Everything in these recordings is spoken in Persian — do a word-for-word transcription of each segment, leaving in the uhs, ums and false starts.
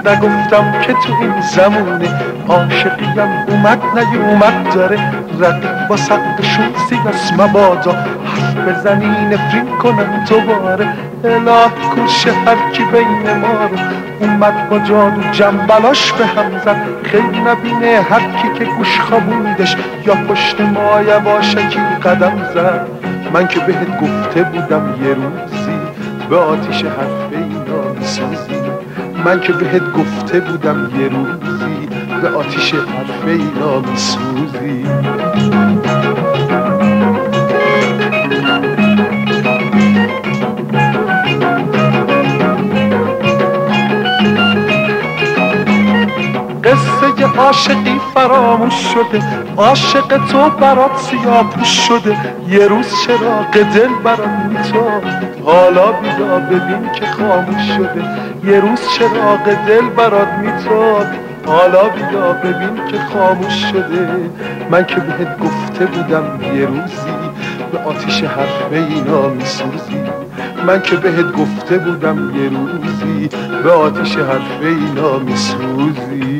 نگفتم که تو این زمونه عاشقیم اومد نیومد داره رقیب با سقفشون سیاس مبادا حرف بزنی نفرین کنن دوباره الهی کوش هرکی بین ما رو اومد با جادو جنبلاش به هم زد خیلی نبینه هرکی که گوش خوابوندش یا پشت ما یواشکی قدم زد من که بهت گفته بودم یه روزی به آتیش حرف اینا میسوزی من که بهت گفته بودم یه روزی به آتیش حرف اینا میسوزی قصه عاشقی فراموش شده عاشق تو برات سیاه‌پوش شده یه روز چراغ دل برات میتاب حالا بیا ببین که خاموش شده یه روز چراغ دل برات میتاب حالا بیا ببین که خاموش شده من که بهت گفته بودم یه روزی به آتیش حرف اینا میسوزی من که بهت گفته بودم یه روزی به آتیش حرف اینا میسوزی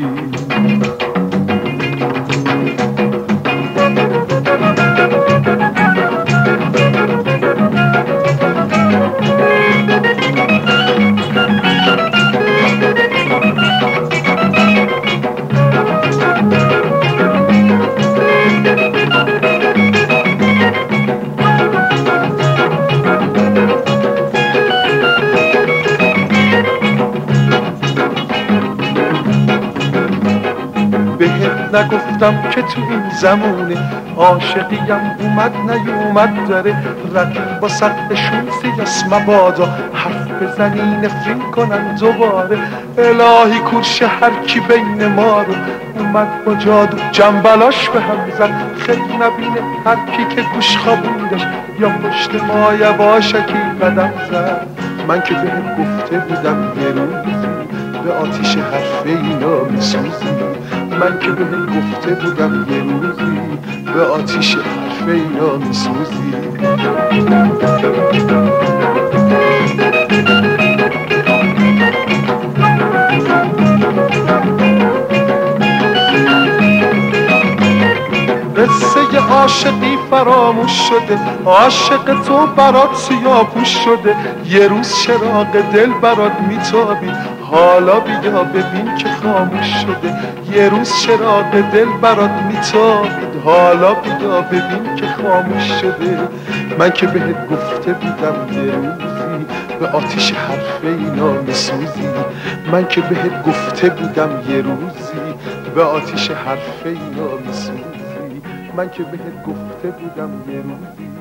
بهت نگفتم که تو این زمونه عاشقیم اومد نیومد داره رقیب با سقفشون سیاس مبادا حرف بزنی نفرین کنن دوباره الهی کورش هرکی بین ما رو اومد با جادو جنبلاش به هم زد خیلی نبینه هرکی که گوش خوابوندش یا پشت ما یواشکی قدم زد من که بهت گفته بودم یه روزی به آتیش حرف اینا میسوزی من که بهت گفته بودم یه روزی به آتیش حرف اینا میسوزی قصه عاشقی فراموش شده عاشق تو برات سیاه‌پوش شده یه روز چراغ دل برات میتابید حالا بیا ببین که خاموش شده یه روز چراغ دل برات میتابید حالا بیا ببین که خاموش شده من که بهت گفته بودم یه روزی به آتیش حرف اینا میسوزی من که بهت گفته بودم یه روزی به آتیش حرف اینا میسوزی من که بهت گفته بودم یه روزی